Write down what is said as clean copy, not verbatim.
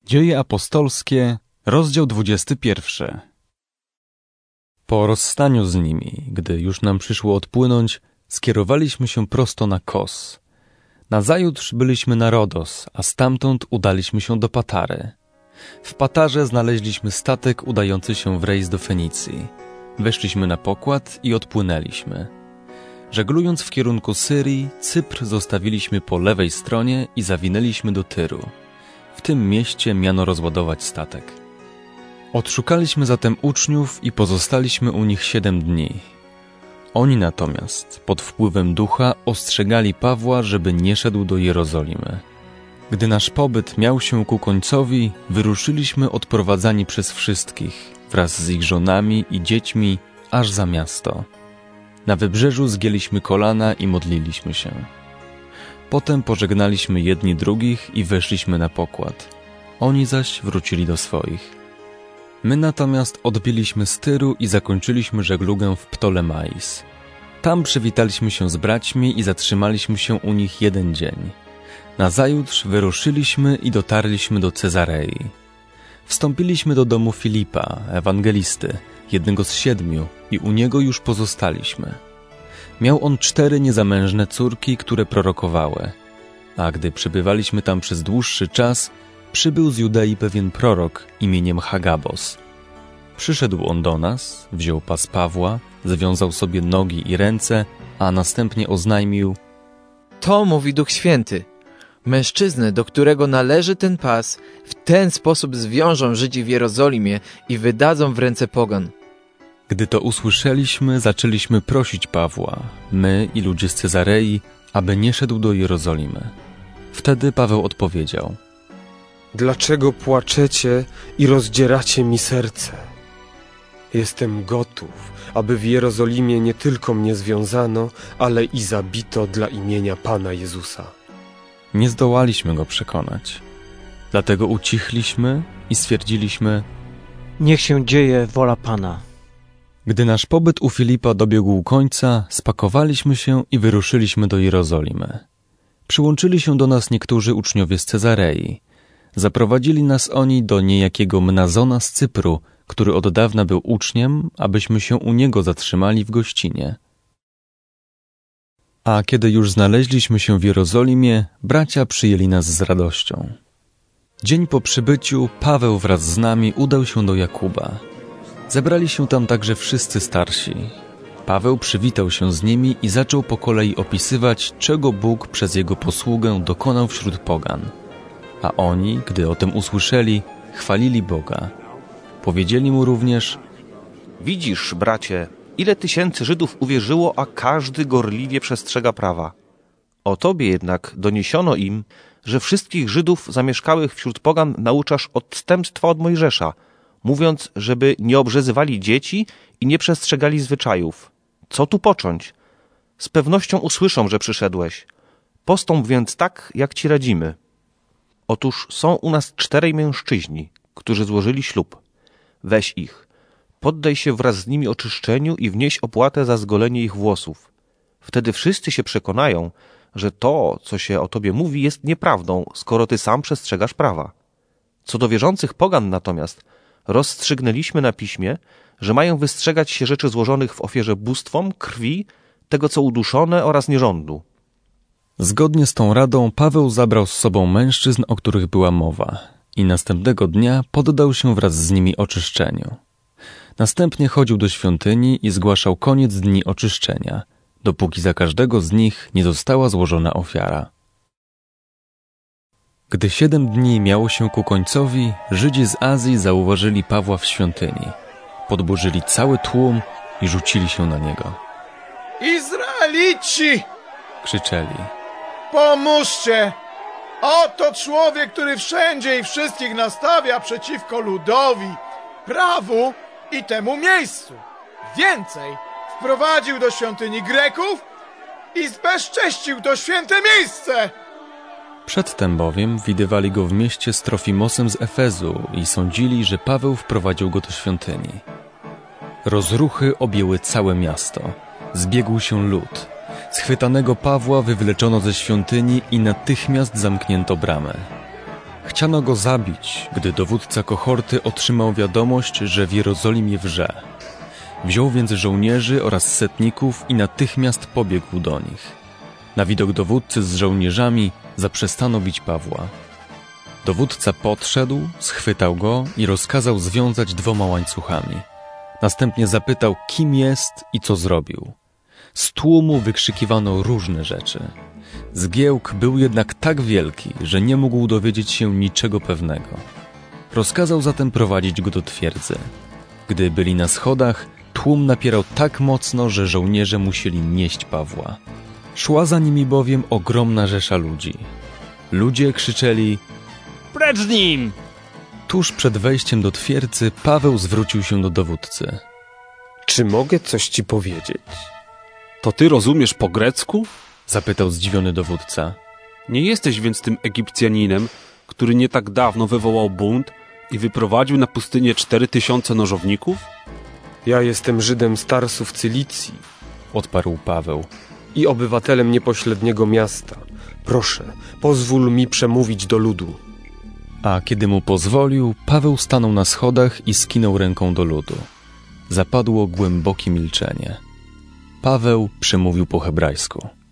Dzieje apostolskie, rozdział 21. Po rozstaniu z nimi, gdy już nam przyszło odpłynąć, skierowaliśmy się prosto na Kos. Nazajutrz byliśmy na Rodos, a stamtąd udaliśmy się do Patary. W Patarze znaleźliśmy statek udający się w rejs do Fenicji. Weszliśmy na pokład i odpłynęliśmy. Żeglując w kierunku Syrii, Cypr zostawiliśmy po lewej stronie i zawinęliśmy do Tyru. W tym mieście miano rozładować statek. Odszukaliśmy zatem uczniów i pozostaliśmy u nich 7 dni. Oni natomiast, pod wpływem ducha, ostrzegali Pawła, żeby nie szedł do Jerozolimy. Gdy nasz pobyt miał się ku końcowi, wyruszyliśmy odprowadzani przez wszystkich, wraz z ich żonami i dziećmi, aż za miasto. Na wybrzeżu zgięliśmy kolana i modliliśmy się. Potem pożegnaliśmy jedni drugich i weszliśmy na pokład. Oni zaś wrócili do swoich. My natomiast odbiliśmy z Tyru i zakończyliśmy żeglugę w Ptolemais. Tam przywitaliśmy się z braćmi i zatrzymaliśmy się u nich 1 dzień. Nazajutrz wyruszyliśmy i dotarliśmy do Cezarei. Wstąpiliśmy do domu Filipa, ewangelisty, jednego z 7, i u niego już pozostaliśmy. Miał on 4 niezamężne córki, które prorokowały. A gdy przebywaliśmy tam przez dłuższy czas, przybył z Judei pewien prorok imieniem Hagabos. Przyszedł on do nas, wziął pas Pawła, związał sobie nogi i ręce, a następnie oznajmił: To mówi Duch Święty. Mężczyznę, do którego należy ten pas, w ten sposób zwiążą Żydzi w Jerozolimie i wydadzą w ręce pogan. Gdy to usłyszeliśmy, zaczęliśmy prosić Pawła, my i ludzie z Cezarei, aby nie szedł do Jerozolimy. Wtedy Paweł odpowiedział: Dlaczego płaczecie i rozdzieracie mi serce? Jestem gotów, aby w Jerozolimie nie tylko mnie związano, ale i zabito dla imienia Pana Jezusa. Nie zdołaliśmy go przekonać. Dlatego ucichliśmy i stwierdziliśmy: Niech się dzieje wola Pana. Gdy nasz pobyt u Filipa dobiegł końca, spakowaliśmy się i wyruszyliśmy do Jerozolimy. Przyłączyli się do nas niektórzy uczniowie z Cezarei. Zaprowadzili nas oni do niejakiego Mnazona z Cypru, który od dawna był uczniem, abyśmy się u niego zatrzymali w gościnie. A kiedy już znaleźliśmy się w Jerozolimie, bracia przyjęli nas z radością. Dzień po przybyciu Paweł wraz z nami udał się do Jakuba. Zebrali się tam także wszyscy starsi. Paweł przywitał się z nimi i zaczął po kolei opisywać, czego Bóg przez jego posługę dokonał wśród pogan. A oni, gdy o tym usłyszeli, chwalili Boga. Powiedzieli mu również: Widzisz, bracie, ile tysięcy Żydów uwierzyło, a każdy gorliwie przestrzega prawa. O tobie jednak doniesiono im, że wszystkich Żydów zamieszkałych wśród pogan nauczasz odstępstwa od Mojżesza, mówiąc, żeby nie obrzezywali dzieci i nie przestrzegali zwyczajów. Co tu począć? Z pewnością usłyszą, że przyszedłeś. Postąp więc tak, jak ci radzimy. Otóż są u nas 4 mężczyźni, którzy złożyli ślub. Weź ich, poddaj się wraz z nimi oczyszczeniu i wnieś opłatę za zgolenie ich włosów. Wtedy wszyscy się przekonają, że to, co się o tobie mówi, jest nieprawdą, skoro ty sam przestrzegasz prawa. Co do wierzących pogan natomiast, rozstrzygnęliśmy na piśmie, że mają wystrzegać się rzeczy złożonych w ofierze bóstwom, krwi, tego co uduszone oraz nierządu. Zgodnie z tą radą Paweł zabrał z sobą mężczyzn, o których była mowa, i następnego dnia poddał się wraz z nimi oczyszczeniu. Następnie chodził do świątyni i zgłaszał koniec dni oczyszczenia, dopóki za każdego z nich nie została złożona ofiara. Gdy 7 dni miało się ku końcowi, Żydzi z Azji zauważyli Pawła w świątyni. Podburzyli cały tłum i rzucili się na niego. Izraelici! Krzyczeli: Pomóżcie! Oto człowiek, który wszędzie i wszystkich nastawia przeciwko ludowi, prawu i temu miejscu. Więcej, wprowadził do świątyni Greków i zbezcześcił to święte miejsce! Przedtem bowiem widywali go w mieście z Trofimosem z Efezu i sądzili, że Paweł wprowadził go do świątyni. Rozruchy objęły całe miasto. Zbiegł się lud. Schwytanego Pawła wywleczono ze świątyni i natychmiast zamknięto bramę. Chciano go zabić, gdy dowódca kohorty otrzymał wiadomość, że w Jerozolimie wrze. Wziął więc żołnierzy oraz setników i natychmiast pobiegł do nich. Na widok dowódcy z żołnierzami zaprzestano bić Pawła. Dowódca podszedł, schwytał go i rozkazał związać 2 łańcuchami. Następnie zapytał, kim jest i co zrobił. Z tłumu wykrzykiwano różne rzeczy. Zgiełk był jednak tak wielki, że nie mógł dowiedzieć się niczego pewnego. Rozkazał zatem prowadzić go do twierdzy. Gdy byli na schodach, tłum napierał tak mocno, że żołnierze musieli nieść Pawła. Szła za nimi bowiem ogromna rzesza ludzi. Ludzie krzyczeli: Precz z nim! Tuż przed wejściem do twierdzy Paweł zwrócił się do dowódcy. Czy mogę coś ci powiedzieć? To ty rozumiesz po grecku? Zapytał zdziwiony dowódca. Nie jesteś więc tym Egipcjaninem, który nie tak dawno wywołał bunt i wyprowadził na pustynię 4000 nożowników? Ja jestem Żydem z Tarsu w Cylicji, Odparł Paweł. i obywatelem niepośredniego miasta. Proszę, pozwól mi przemówić do ludu. A kiedy mu pozwolił, Paweł stanął na schodach i skinął ręką do ludu. Zapadło głębokie milczenie. Paweł przemówił po hebrajsku.